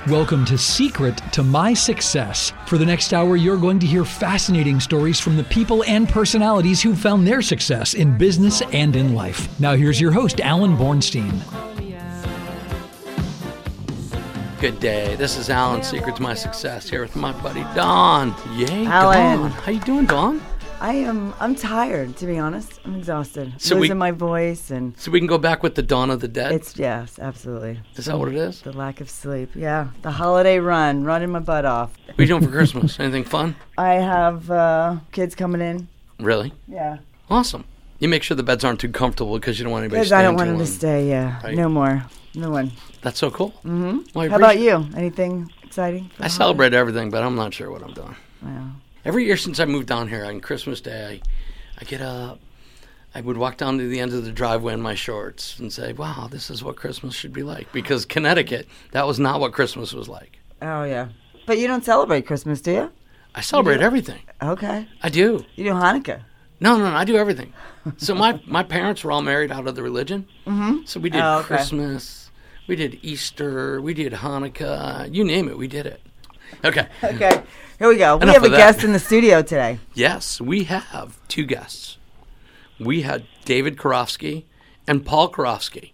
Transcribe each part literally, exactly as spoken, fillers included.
Welcome to Secret to My Success. For the next hour, you're going to hear fascinating stories from the people and personalities who found their success in business and in life. Now here's your host, Alan Bornstein. Good day. This is Alan, Secret to My Success, here with my buddy Don. Yay, Alan. Don. How you doing, Don? I am. I'm tired, to be honest. I'm exhausted. So Losing we- my voice, and So we can go back with the Dawn of the Dead? it's yes, absolutely. Is that what it is? The lack of sleep. Yeah, the holiday run, running my butt off. What are you doing for Christmas? Anything fun? I have uh, kids coming in. Really? Yeah, Awesome. You make sure the beds aren't too comfortable because you don't want anybody because staying I don't too want them to long. stay. Yeah, Right. no more, no one. That's so cool. Mm-hmm. Well, I How about appreciate- you? Anything exciting? for I the celebrate everything, but I'm not sure what I'm doing. holiday? Wow. Every year since I moved down here on Christmas Day, I, I get up, I would walk down to the end of the driveway in my shorts and say, wow, this is what Christmas should be like. Because Connecticut, that was not what Christmas was like. Oh yeah, but you don't celebrate Christmas, do you? I celebrate everything. Okay. I do. You do Hanukkah. No, no, no, I do everything. So my, my parents were all married out of the religion. Mm-hmm. So we did Oh, okay. Christmas, we did Easter, we did Hanukkah, you name it, we did it. Okay. Okay. Here we go. We Enough have a of that. guest in the studio today. Yes, we have two guests. We had David Karofsky and Paul Karofsky.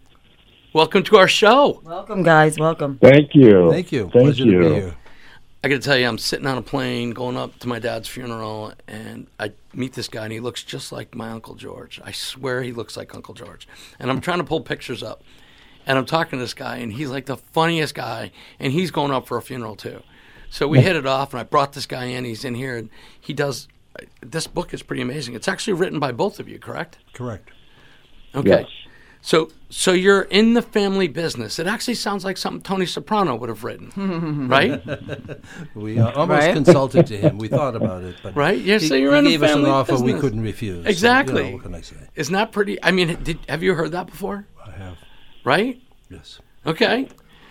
Welcome to our show. Welcome, guys. Welcome. Thank you. Thank you. Thank Pleasure you. to be here. I got to tell you, I'm sitting on a plane going up to my dad's funeral, and I meet this guy, and he looks just like my Uncle George. I swear he looks like Uncle George. And I'm trying to pull pictures up, and I'm talking to this guy, and he's like the funniest guy, and he's going up for a funeral too. So we hit it off, and I brought this guy in. He's in here, and he does – this book is pretty amazing. It's actually written by both of you, correct? Correct. Okay. Yes. So so you're in the family business. It actually sounds like something Tony Soprano would have written, right? We uh, almost Right? consulted to him. We thought about it, but Right? Yeah, he, so you're he in a gave us an family offer we business. couldn't refuse. So, Exactly. you know, what can I say? Isn't that pretty? I mean, did, have you heard that before? I have. Right? Yes. Okay.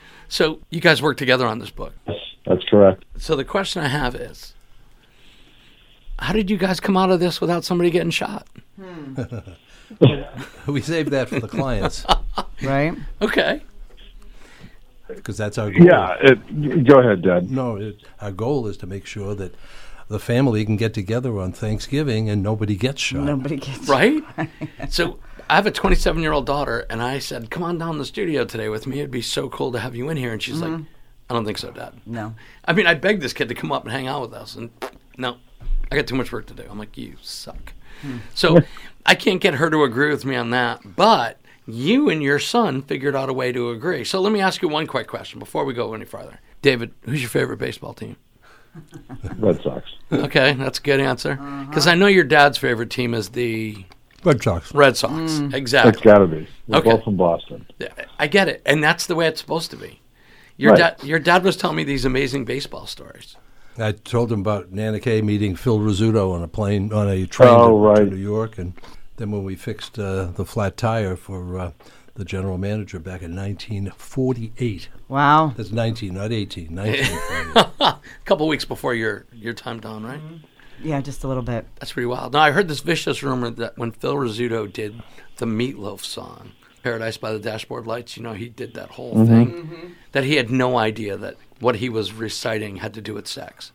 So you guys work together on this book. Yes, that's correct. So the question I have is, how did you guys come out of this without somebody getting shot? We saved that for the clients Right? Okay. because that's our goal. Yeah, it, go ahead, Dad. No, it, our goal is to make sure that the family can get together on Thanksgiving and nobody gets shot. Nobody gets Right? So I have a twenty-seven-year-old daughter, and I said, come on down to the studio today with me. It'd be so cool to have you in here. And she's like, I don't think so, Dad. No. I mean, I begged this kid to come up and hang out with us, and no, I got too much work to do. I'm like, you suck. So I can't get her to agree with me on that, but you and your son figured out a way to agree. So let me ask you one quick question before we go any farther. David, who's your favorite baseball team? Red Sox. Okay, that's a good answer. Because I know your dad's favorite team is the Red Sox. Red Sox. It's Exactly. got to be. We're Okay. both from Boston. I get it, and that's the way it's supposed to be. Your Right. dad, your dad was telling me these amazing baseball stories. I told him about Nana Kay meeting Phil Rizzuto on a plane, on a train Oh, to, to right. New York. And then when we fixed uh, the flat tire for uh, the general manager back in nineteen forty-eight. Wow. That's nineteen, not eighteen. nineteen forty-eight. A couple weeks before your, your time, Don, right? Yeah, just a little bit. That's pretty wild. Now, I heard this vicious rumor that when Phil Rizzuto did the Meatloaf song, Paradise by the Dashboard Lights, you know, he did that whole Mm-hmm. thing, that he had no idea that what he was reciting had to do with sex.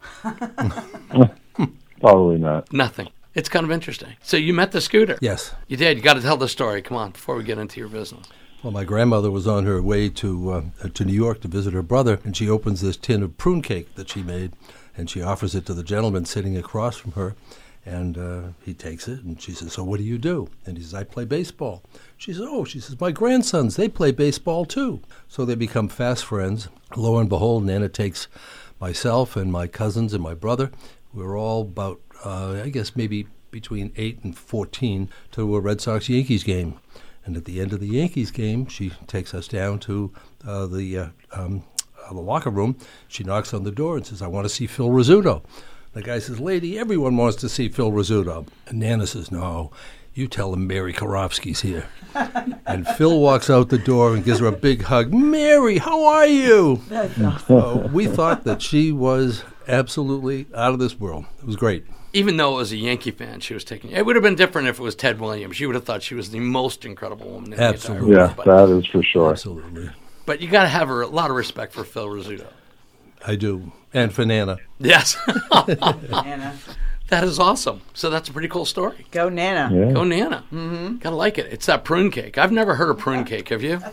Probably not. Nothing. It's kind of interesting. So you met the scooter. Yes. You did. You got to tell the story. Come on, before we get into your business. Well, my grandmother was on her way to uh, to New York to visit her brother, and she opens this tin of prune cake that she made, and she offers it to the gentleman sitting across from her, and uh, he takes it, and she says, "So what do you do?" And he says, "I play baseball." She says, "Oh," she says, "my grandsons, they play baseball too." So they become fast friends. Lo and behold, Nana takes myself and my cousins and my brother. We're all about, uh, I guess, maybe between eight and fourteen to a Red Sox-Yankees game. And at the end of the Yankees game, she takes us down to uh, the uh, um, uh, the locker room. She knocks on the door and says, "I want to see Phil Rizzuto." The guy says, "Lady, everyone wants to see Phil Rizzuto." And Nana says, "No, you tell him Mary Karofsky's here." And Phil walks out the door and gives her a big hug. "Mary, how are you?" That's awesome. So we thought that she was absolutely out of this world. It was great. Even though it was a Yankee fan, she was taking. It would have been different if it was Ted Williams. She would have thought she was the most incredible woman in Absolutely. the entire Yeah, world. But that is for sure. Absolutely. But you got to have a lot of respect for Phil Rizzuto. I do. And for Nana. Yes. Nana. That is awesome. So that's a pretty cool story. Go Nana. Yeah. Go Nana. Mm-hmm. Gotta like it. It's that prune cake. I've never heard of prune cake. Have you?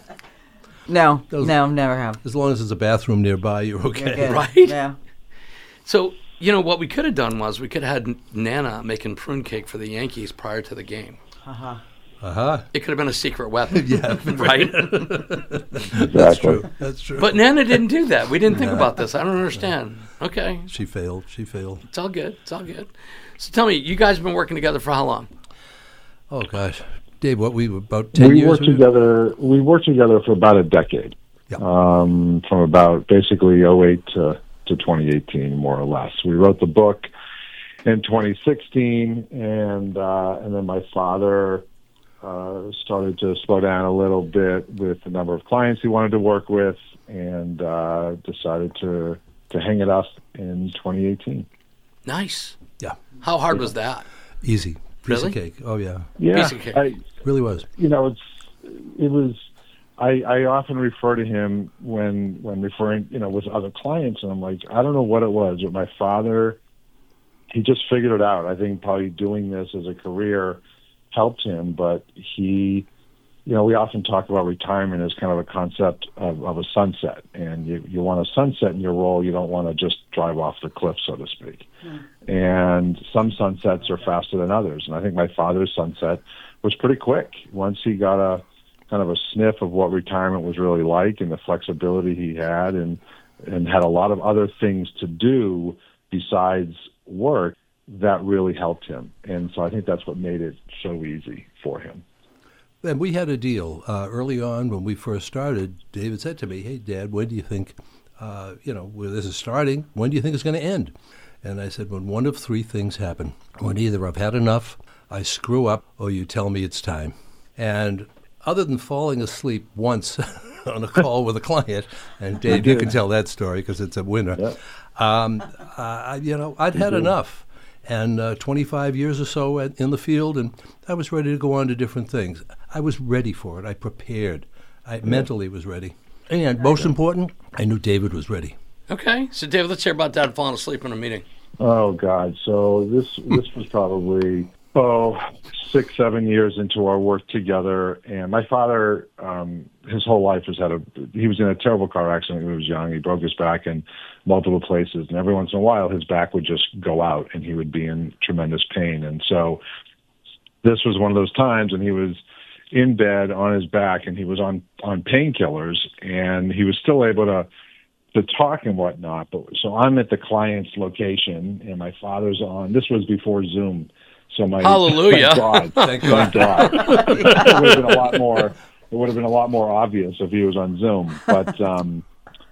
No, Those- no, never have. As long as there's a bathroom nearby, you're You're okay. good. Right? Yeah. So, you know, what we could have done was we could have had Nana making prune cake for the Yankees prior to the game. Uh-huh. Uh-huh. It could have been a secret weapon. Yeah. Right? Exactly. That's true. That's true. But Nana didn't do that. We didn't think about this. I don't understand. Okay. She failed. She failed. It's all good. It's all good. So tell me, you guys have been working together for how long? Oh, gosh. Dave, what, we were about ten we years? worked with you? together. We worked together for about a decade, Yeah. um, from about basically oh eight to, to twenty eighteen, more or less. We wrote the book in twenty sixteen, and uh, and then my father uh, started to slow down a little bit with the number of clients he wanted to work with, and uh, decided to to hang it up in twenty eighteen. Nice. Yeah. How hard was that? Easy. Piece Really? of cake. Oh, yeah. Yeah, Piece of cake. I, Really was. you know, it's it was. I, I often refer to him when when referring, you know, with other clients, and I'm like, I don't know what it was, but my father, he just figured it out. I think probably doing this as a career helped him, but he, you know, we often talk about retirement as kind of a concept of, of a sunset, and you you want a sunset in your role. You don't want to just drive off the cliff, so to speak. And some sunsets are faster than others, and I think my father's sunset was pretty quick. Once he got a kind of a sniff of what retirement was really like and the flexibility he had, and and had a lot of other things to do besides work, that really helped him. And so I think that's what made it so easy for him. And we had a deal uh, early on when we first started. David said to me, "Hey, Dad, when do you think, uh, you know, where this is starting, when do you think it's going to end?" And I said, when one of three things happen. When either I've had enough, I screw up, or you tell me it's time. And other than falling asleep once on a call with a client, and Dave, you can tell that story because it's a winner, Yep. um, uh, you know, I'd had enough. And uh, twenty-five years or so at, in the field, and I was ready to go on to different things. I was ready for it. I prepared. I yeah. mentally was ready. And most important, I knew David was ready. Okay. So, David, let's hear about Dad falling asleep in a meeting. Oh God! So this this was probably oh six seven years into our work together, and my father, um, his whole life has had a he was in a terrible car accident when he was young. He broke his back in multiple places, and every once in a while his back would just go out, and he would be in tremendous pain. And so this was one of those times, and he was in bed on his back, and he was on on painkillers, and he was still able to. to talk and whatnot. But so I'm at the client's location, and my father's on. This was before Zoom, so my hallelujah, thank God, thank thank God. It would have been a lot more. It would have been a lot more obvious if he was on Zoom. But um,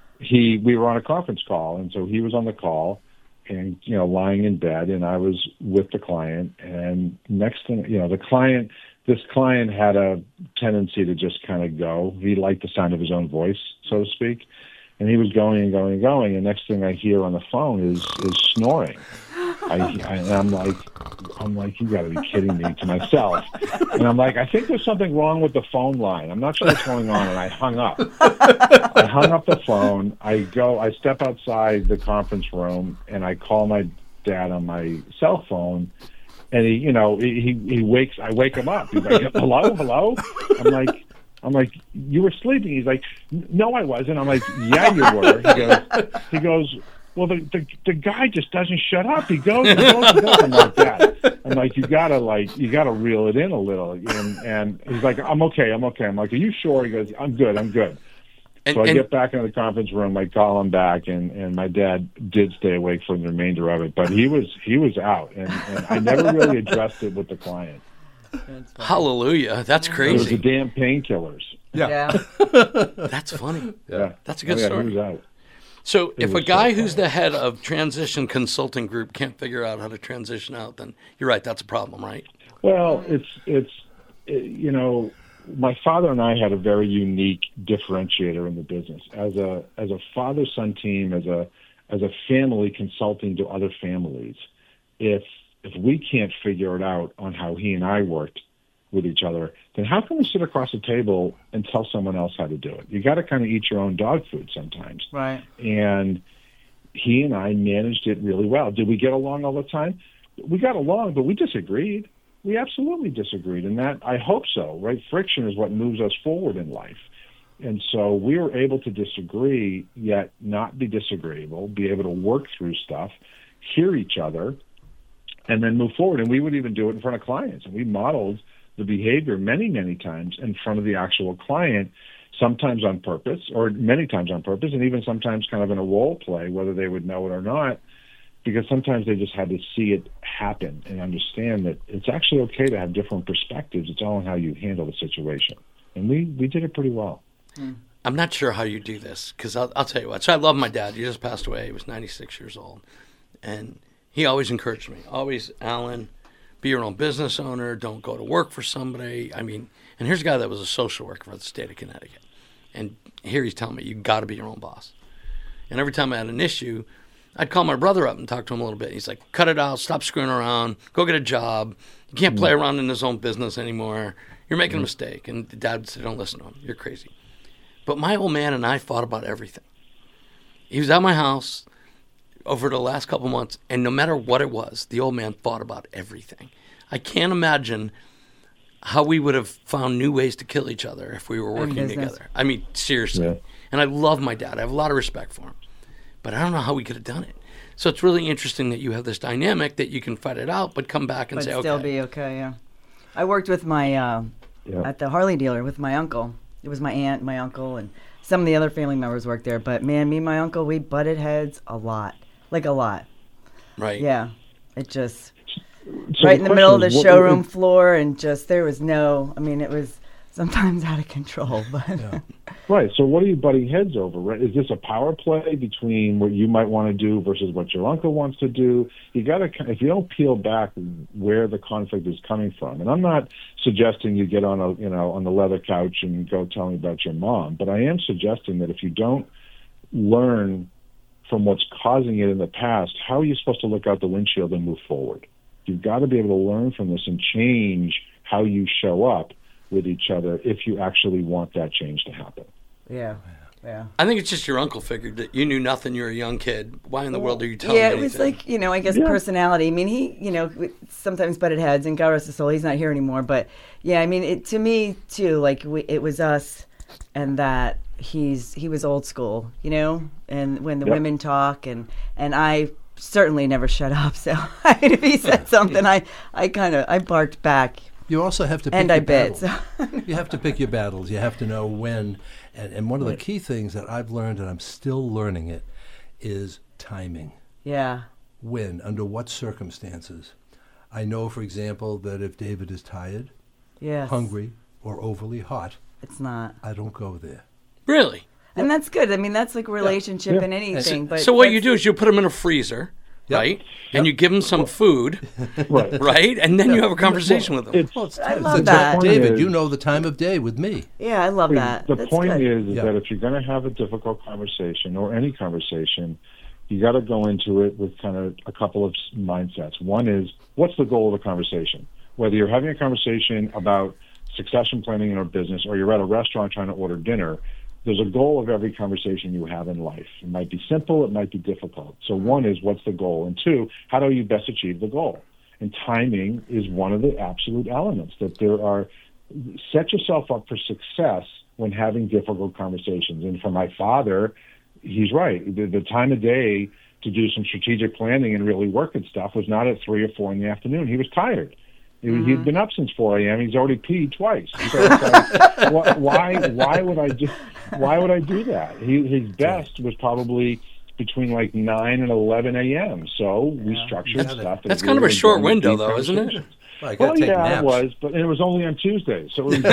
he, we were on a conference call, and so he was on the call, and you know, lying in bed, and I was with the client. And next thing, you know, the client. This client had a tendency to just kind of go. He liked the sound of his own voice, so to speak. And he was going and going and going, and next thing I hear on the phone is is snoring. I, I, and I'm like, I'm like, you got to be kidding me, to myself. And I'm like, I think there's something wrong with the phone line. I'm not sure what's going on, and I hung up. I hung up the phone. I go, I step outside the conference room, and I call my dad on my cell phone. And he, you know, he he wakes. I wake him up. He's like, "Hello, hello." I'm like. I'm like, you were sleeping. He's like, no, I wasn't. I'm like, yeah, you were. He goes, he goes well, the, the the guy just doesn't shut up. He goes, he goes, he goes. I'm like, that. I'm like, you gotta like, you gotta reel it in a little. And and he's like, I'm okay, I'm okay. I'm like, are you sure? He goes, I'm good, I'm good. And, so I and, get back into the conference room. I call him back, and, and my dad did stay awake for the remainder of it, but he was he was out, and, and I never really addressed it with the client. Hallelujah. That's It was crazy. the damn painkillers. Yeah. That's funny. Yeah, That's a good oh, yeah, story. He was out. So It if a was guy so who's funny. the head of transition consulting group can't figure out how to transition out, then you're right, that's a problem, right? Well, it's it's it, you know, my father and I had a very unique differentiator in the business as a as a father-son team, as a as a family consulting to other families. If if we can't figure it out on how he and I worked, with each other, then how can we sit across the table and tell someone else how to do it? You got to kind of eat your own dog food sometimes. Right. And he and I managed it really well. Did we get along all the time? We got along, but we disagreed. We absolutely disagreed, and that I hope so. Right? Friction is what moves us forward in life. And so we were able to disagree, yet not be disagreeable, be able to work through stuff, hear each other, and then move forward. And we would even do it in front of clients. And we modeled the behavior many, many times in front of the actual client, sometimes on purpose, or many times on purpose, and even sometimes kind of in a role play, whether they would know it or not, because sometimes they just had to see it happen and understand that it's actually okay to have different perspectives. It's all in how you handle the situation. And we, we did it pretty well. I'm not sure how you do this, because I'll, I'll tell you what. So I love my dad. He just passed away. He was ninety-six years old. And he always encouraged me. Always, Alan, be your own business owner. Don't go to work for somebody. I mean, and here's a guy that was a social worker for the state of Connecticut. And here he's telling me, you got to be your own boss. And every time I had an issue, I'd call my brother up and talk to him a little bit. He's like, cut it out. Stop screwing around. Go get a job. You can't play around in his own business anymore. You're making a mistake. And Dad said, don't listen to him. You're crazy. But my old man and I fought about everything. He was at my house over the last couple months, and no matter what it was, the old man fought about everything. I can't imagine how we would have found new ways to kill each other if we were working together. I mean, seriously. Yeah. And I love my dad. I have a lot of respect for him. But I don't know how we could have done it. So it's really interesting that you have this dynamic that you can fight it out, but come back and but say, okay. still be okay, yeah. I worked with my, uh, yeah. at the Harley dealer with my uncle. It was my aunt, my uncle, and some of the other family members worked there. But, man, me and my uncle, we butted heads a lot. Like, a lot. Right. Yeah. It just, so right in the middle of the what, showroom what, floor, and just, there was no, I mean, it was sometimes out of control. But Yeah. Right. So what are you butting heads over? Right? Is this a power play between what you might want to do versus what your uncle wants to do? You got to, if you don't peel back where the conflict is coming from, and I'm not suggesting you get on a, you know, on the leather couch and go tell me about your mom, but I am suggesting that if you don't learn from what's causing it in the past, how are you supposed to look out the windshield and move forward? You've got to be able to learn from this and change how you show up with each other if you actually want that change to happen. yeah, yeah. I think it's just your uncle figured that you knew nothing. You were a young kid. Why in the world are you telling Yeah, me it was anything? like, you know, I guess Yeah. personality. I mean, he, you know, sometimes butted heads, and God rest his soul, he's not here anymore. But, yeah, I mean, it, to me, too, like, we, it was us, and that he's he was old school, you know, and when the Yep. women talk, and, and I certainly never shut up. So if he said something, I, I kind of, I barked back. You also have to pick And your I bit. battles. So. You have to pick your battles. You have to know when. And, and one of the key things that I've learned, and I'm still learning it, is timing. Yeah. When, under what circumstances. I know, for example, that if David is tired, Yes. hungry, or overly hot, It's not. I don't go there. Really? And that's good. I mean, that's like relationship Yeah. and anything. But So what you that's- do is you put them in a freezer, Yep. right? And you give them some food, Right. right? And then you have a conversation with them. It's, Well, it's I it's love the that. time- David, is- you know the time of day with me. Yeah, I love that. The That's point good. is, is Yeah. that if you're going to have a difficult conversation or any conversation, you got to go into it with kind of a couple of s- mindsets. One is, what's the goal of the conversation? Whether you're having a conversation about succession planning in a business or you're at a restaurant trying to order dinner, there's a goal of every conversation you have in life. It might be simple, it might be difficult. So one is, what's the goal? And two, how do you best achieve the goal? And timing is one of the absolute elements that there are. Set yourself up for success when having difficult conversations. And for my father, he's right. The, the time of day to do some strategic planning and really work at stuff was not at three or four in the afternoon. He was tired. He, Mm-hmm. He'd been up since four a.m. He's already peed twice. So it's like, wh- why? Why would I do? Why would I do that? He, his best was probably between like nine and eleven a.m. So we structured That's- stuff. That's that kind of a really short gave window, deep though, isn't it? conversations. Well, I Well, gotta take yeah, naps. it was, but it was only on Tuesday, so it was.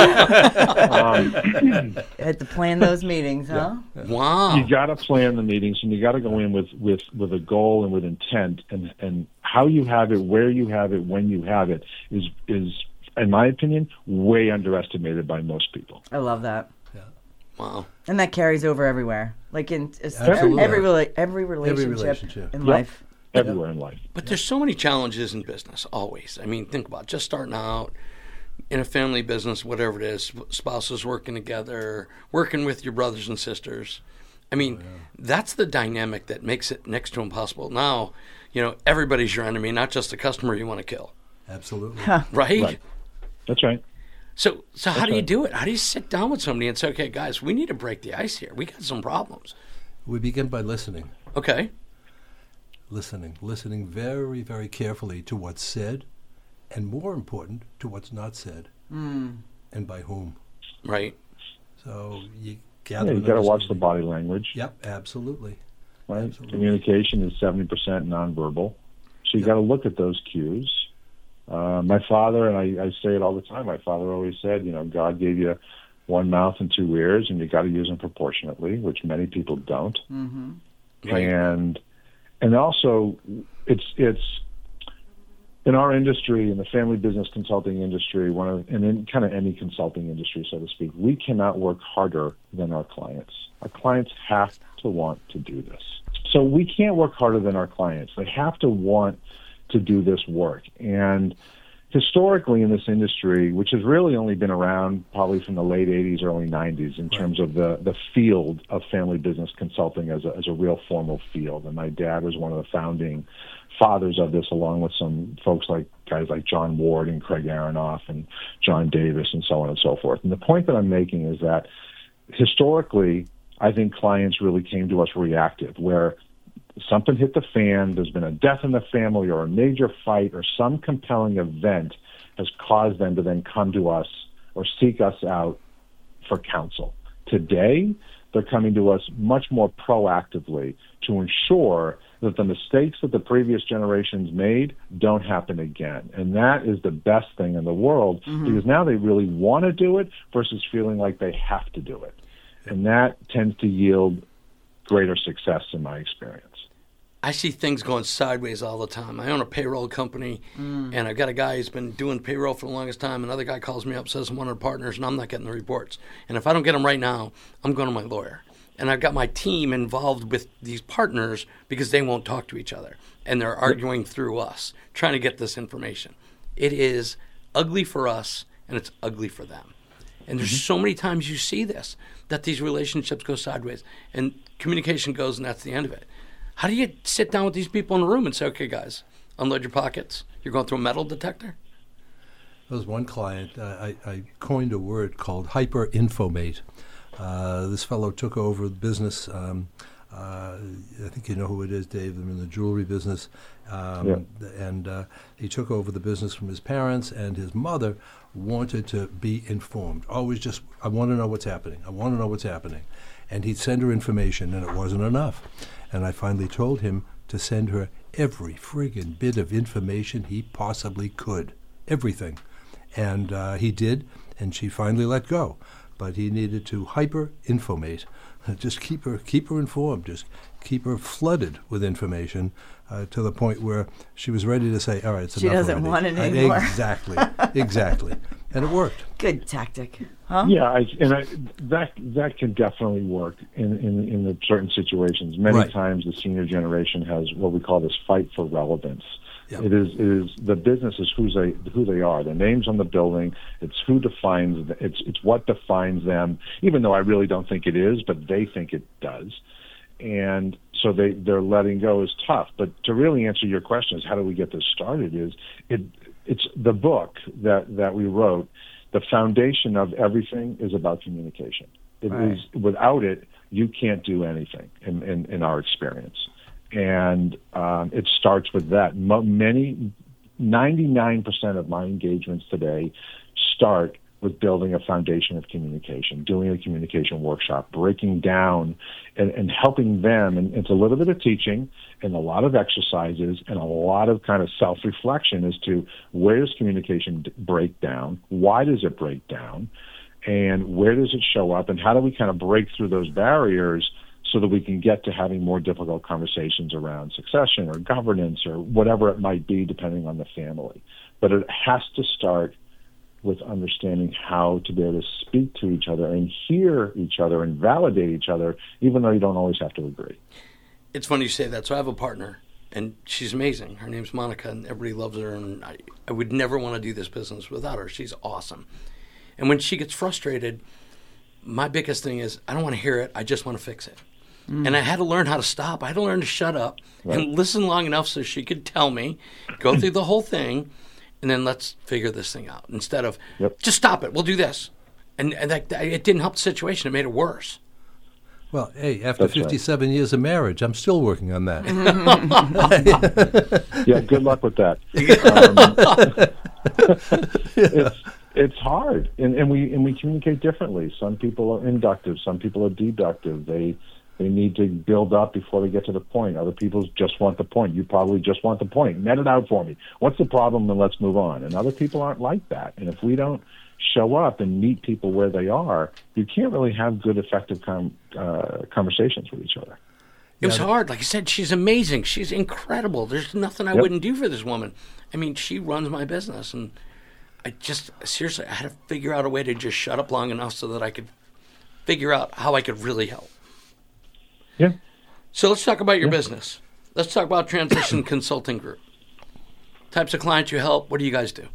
um, You had to plan those meetings, huh? Wow. you got to plan the meetings, and you got to go in with, with, with a goal and with intent, and, and how you have it, where you have it, when you have it is is, in my opinion, way underestimated by most people. I love that. Wow. And that carries over everywhere. Like in it's Absolutely. every rela- every relationship, relationship. in Yep. life. Everywhere in life. But there's so many challenges in business, always. I mean, think about it, just starting out, in a family business, whatever it is, spouses working together, working with your brothers and sisters. I mean, oh, yeah. that's the dynamic that makes it next to impossible. Now, you know, everybody's your enemy, not just the customer you want to kill. Absolutely. Huh. Right? Right. That's right. So, so how That's do you right. do it? How do you sit down with somebody and say, okay, guys, we need to break the ice here. We got some problems. We begin by listening. Okay. Listening. Listening very, very carefully to what's said, and more important, to what's not said, Mm. and by whom. Right. So you Yeah, gather. you an got to watch the understanding. body language. Yep, absolutely. Right? Absolutely. Communication is seventy percent nonverbal. So you got to look at those cues. Uh, my father, and I, I say it all the time, my father always said, you know, God gave you one mouth and two ears, and you got to use them proportionately, which many people don't. Mm-hmm. Right. And and also, it's it's in our industry, in the family business consulting industry, one of, and in kind of any consulting industry, so to speak, we cannot work harder than our clients. Our clients have to want to do this. So we can't work harder than our clients. They have to want to do this work. And historically in this industry, which has really only been around probably from the late eighties, early nineties in terms of the, the field of family business consulting as a, as a real formal field. And my dad was one of the founding fathers of this, along with some folks like guys like John Ward and Craig Aronoff and John Davis and so on and so forth. And the point that I'm making is that historically, I think clients really came to us reactive, where something hit the fan, there's been a death in the family or a major fight or some compelling event has caused them to then come to us or seek us out for counsel. Today, they're coming to us much more proactively to ensure that the mistakes that the previous generations made don't happen again. And that is the best thing in the world, mm-hmm. because now they really want to do it versus feeling like they have to do it. And that tends to yield greater success in my experience. I see things going sideways all the time. I own a payroll company, mm. and I've got a guy who's been doing payroll for the longest time. Another guy calls me up, says I'm one of the partners, and I'm not getting the reports. And if I don't get them right now, I'm going to my lawyer. And I've got my team involved with these partners because they won't talk to each other. And they're arguing through us, trying to get this information. It is ugly for us, and it's ugly for them. And there's mm-hmm. so many times you see this, that these relationships go sideways, and communication goes, and that's the end of it. How do you sit down with these people in a room and say, okay, guys, unload your pockets. You're going through a metal detector? There was one client, uh, I, I coined a word called hyper-infomate. Uh, this fellow took over the business. Um, uh, I think you know who it is, Dave. I'm in the jewelry business. Um, yeah. And uh, he took over the business from his parents, and his mother wanted to be informed. Always just, I want to know what's happening. I want to know what's happening. And he'd send her information, and it wasn't enough. And I finally told him to send her every friggin' bit of information he possibly could. Everything. And uh, he did, and she finally let go. But he needed to hyper-infomate. Just keep her keep her informed. Just keep her flooded with information uh, to the point where she was ready to say, all right, it's she enough doesn't already. want it And anymore. Exactly. Exactly. And it worked. Good tactic. Huh? Yeah, I, and I, that that can definitely work in, in, in the certain situations. Many Right. times the senior generation has what we call this fight for relevance. Yep. It is it is the business is who they who they are. The name's on the building. It's who defines. It's it's what defines them. Even though I really don't think it is, but they think it does, and so they they're letting go is tough. But to really answer your question is how do we get this started? Is it it's the book that that we wrote. The foundation of everything is about communication. It Right. is without it you can't do anything in in, in our experience. And um, it starts with that. Mo- many, ninety-nine percent of my engagements today start with building a foundation of communication, doing a communication workshop, breaking down and, and helping them. And it's a little bit of teaching and a lot of exercises and a lot of kind of self-reflection as to where does communication d- break down, why does it break down, and where does it show up, and how do we kind of break through those barriers so that we can get to having more difficult conversations around succession or governance or whatever it might be, depending on the family. But it has to start with understanding how to be able to speak to each other and hear each other and validate each other, even though you don't always have to agree. It's funny you say that. So I have a partner, and she's amazing. Her name's Monica, and everybody loves her, and I, I would never want to do this business without her. She's awesome. And when she gets frustrated, my biggest thing is, I don't want to hear it. I just want to fix it. Mm. And I had to learn how to stop. I had to learn to shut up right. and listen long enough so she could tell me, go through the whole thing, and then let's figure this thing out. Instead of, yep. just stop it. We'll do this. And, and that, it didn't help the situation. It made it worse. Well, hey, after That's fifty-seven right. years of marriage, I'm still working on that. Yeah, good luck with that. Um, it's, it's hard, and, and we and we communicate differently. Some people are inductive, some people are deductive. They they need to build up before they get to the point. Other people just want the point. You probably just want the point. Net it out for me. What's the problem, and let's move on. And other people aren't like that. And if we don't show up and meet people where they are, you can't really have good, effective com- uh, conversations with each other. It was hard. Like I said, she's amazing. She's incredible. There's nothing I yep. wouldn't do for this woman. I mean, she runs my business, and I just, seriously, I had to figure out a way to just shut up long enough so that I could figure out how I could really help. Yeah. So let's talk about your yeah. business. Let's talk about Transition Consulting Group. Types of clients you help. What do you guys do?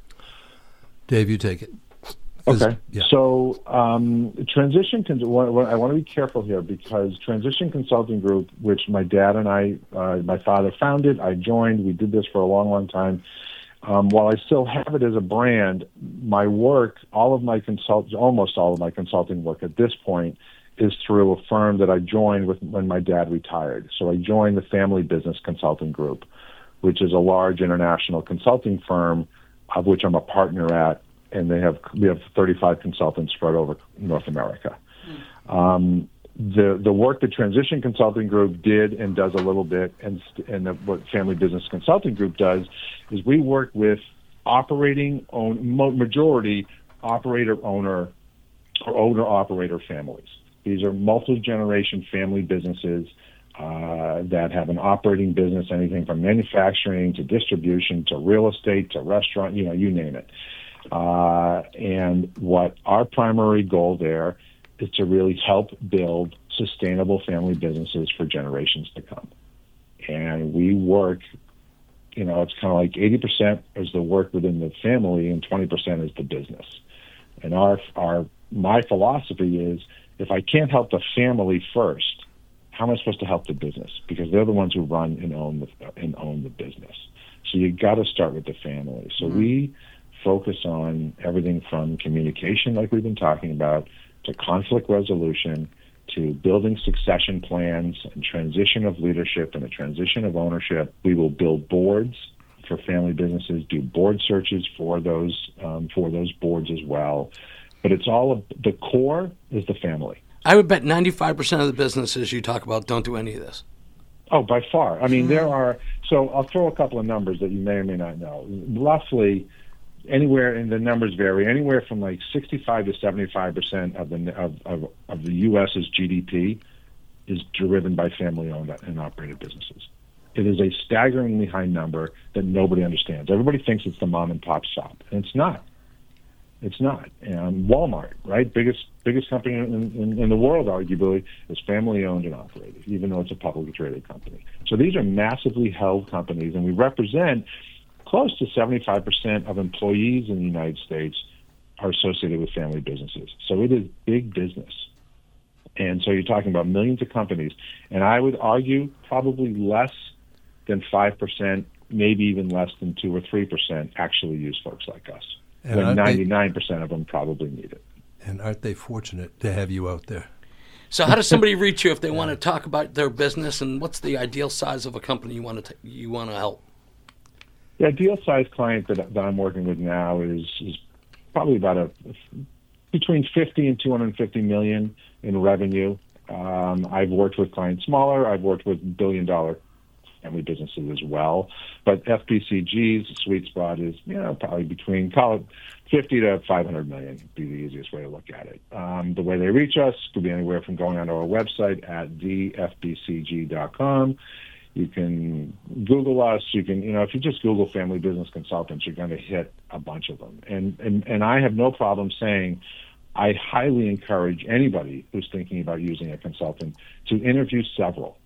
Dave, you take it. Okay. Yeah. So um, Transition, I want to be careful here because Transition Consulting Group, which my dad and I, uh, my father founded, I joined. We did this for a long, long time. Um, while I still have it as a brand, my work, all of my consult, almost all of my consulting work at this point is through a firm that I joined with when my dad retired. So I joined the Family Business Consulting Group, which is a large international consulting firm of which I'm a partner at, and they have we have thirty-five consultants spread over North America. Mm. Um, the the work that Transition Consulting Group did and does a little bit, and and the, what Family Business Consulting Group does, is we work with operating own majority operator owner or owner operator families. These are multi-generation family businesses Uh, that have an operating business, anything from manufacturing to distribution to real estate to restaurant, you know, you name it. Uh, and what our primary goal there is to really help build sustainable family businesses for generations to come. And we work, you know, it's kind of like eighty percent is the work within the family and twenty percent is the business. And our our my philosophy is, if I can't help the family first, how am I supposed to help the business? Because they're the ones who run and own the and own the business. So you got to start with the family. So mm-hmm. we focus on everything from communication, like we've been talking about, to conflict resolution, to building succession plans and transition of leadership and a transition of ownership. We will build boards for family businesses, do board searches for those um, for those boards as well. But it's all of, the core is the family. I would bet ninety-five percent of the businesses you talk about don't do any of this. Oh, by far. I mean, there are, so I'll throw a couple of numbers that you may or may not know. Roughly, anywhere, and the numbers vary, anywhere from like sixty-five to seventy-five percent of the of, of, of the U S's G D P is driven by family-owned and operated businesses. It is a staggeringly high number that nobody understands. Everybody thinks it's the mom-and-pop shop, and it's not. It's not. And Walmart, right, biggest biggest company in, in, in the world, arguably, is family-owned and operated, even though it's a publicly traded company. So these are massively held companies, and we represent close to seventy-five percent of employees in the United States are associated with family businesses. So it is big business. And so you're talking about millions of companies. And I would argue probably less than five percent, maybe even less than two or three percent actually use folks like us. And when ninety-nine percent of them probably need it. And aren't they fortunate to have you out there? So how does somebody reach you if they want to talk about their business, and what's the ideal size of a company you want to t- you want to help? The ideal size client that, that I'm working with now is, is probably about a between fifty and two hundred fifty million in revenue. Um, I've worked with clients smaller. I've worked with billion dollar family businesses as well. But F B C G's sweet spot is, you know, probably between, call it fifty to five hundred million would be the easiest way to look at it. Um, the way they reach us could be anywhere from going onto our website at the f b c g dot com. You can Google us. You can, you know, if you just Google family business consultants, you're going to hit a bunch of them. And, and, and I have no problem saying I highly encourage anybody who's thinking about using a consultant to interview several.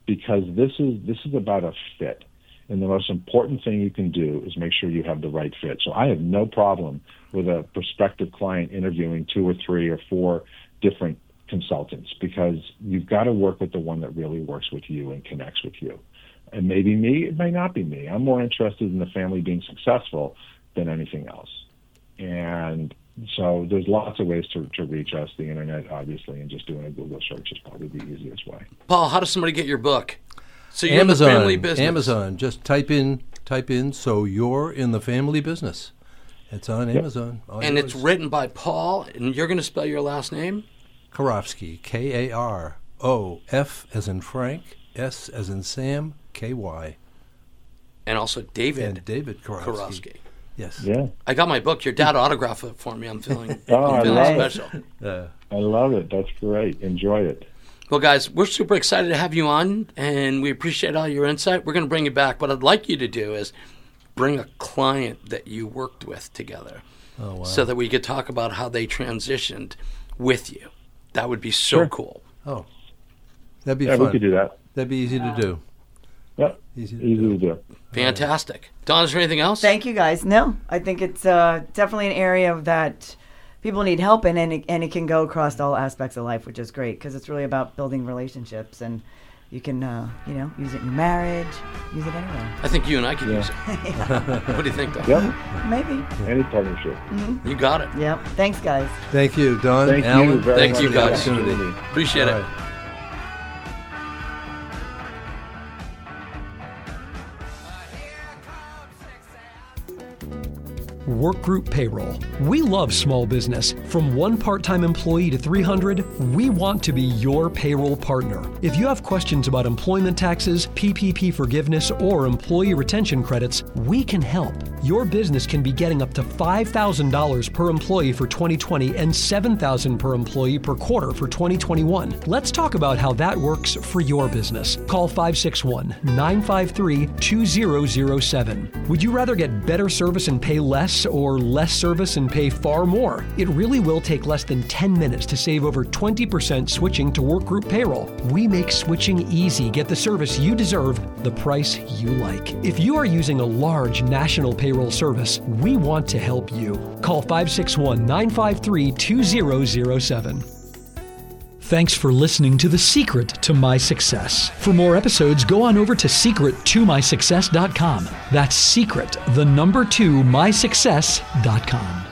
because this is this is about a fit. And the most important thing you can do is make sure you have the right fit. So I have no problem with a prospective client interviewing two or three or four different consultants, because you've got to work with the one that really works with you and connects with you. And maybe me, it may not be me. I'm more interested in the family being successful than anything else. And so there's lots of ways to, to reach us, the internet, obviously, and just doing a Google search is probably the easiest way. Paul, how does somebody get your book? So you're Amazon, in the family business. Amazon. Just type in, type in, so you're in the family business. It's on yep. Amazon. All and yours. It's written by Paul, and you're going to spell your last name? Karofsky, K A R O F as in Frank, S as in Sam, K Y. And also David. And David Karofsky. Karofsky. Yes. Yeah. I got my book. Your dad autographed it for me. I'm feeling, oh, I'm feeling I special. Uh, I love it. That's great. Enjoy it. Well, guys, we're super excited to have you on, and we appreciate all your insight. We're going to bring you back. What I'd like you to do is bring a client that you worked with together, oh, wow. so that we could talk about how they transitioned with you. That would be so Sure. cool. Oh, that'd be Yeah, fun. we could do that. That'd be easy to do. Yeah, Easy to easy do. to do. Fantastic. Don, is there anything else? Thank you, guys. No, I think it's uh, definitely an area that people need help in, and it, and it can go across all aspects of life, which is great, because it's really about building relationships, and you can, uh, you know, use it in your marriage, use it anywhere. I think you and I could Yeah. use it. What do you think, Don? Yep, Maybe. any partnership. You got it. Yep. Thanks, guys. Thank you, Don. Thank you Alan, very Thank much you, for the guys. opportunity. Appreciate All it. right. Workgroup Payroll. We love small business. From one part-time employee to three hundred, we want to be your payroll partner. If you have questions about employment taxes, P P P forgiveness, or employee retention credits, we can help. Your business can be getting up to five thousand dollars per employee for twenty twenty and seven thousand dollars per employee per quarter for twenty twenty-one. Let's talk about how that works for your business. Call five six one, nine five three, two zero zero seven. Would you rather get better service and pay less, or less service and pay far more? It really will take less than ten minutes to save over twenty percent switching to Workgroup Payroll. We make switching easy. Get the service you deserve, the price you like. If you are using a large national payroll service, we want to help you. Call five six one, nine five three, two zero zero seven. Thanks for listening to The Secret to My Success. For more episodes, go on over to secret to my success dot com. That's secret, the number two, my success dot com.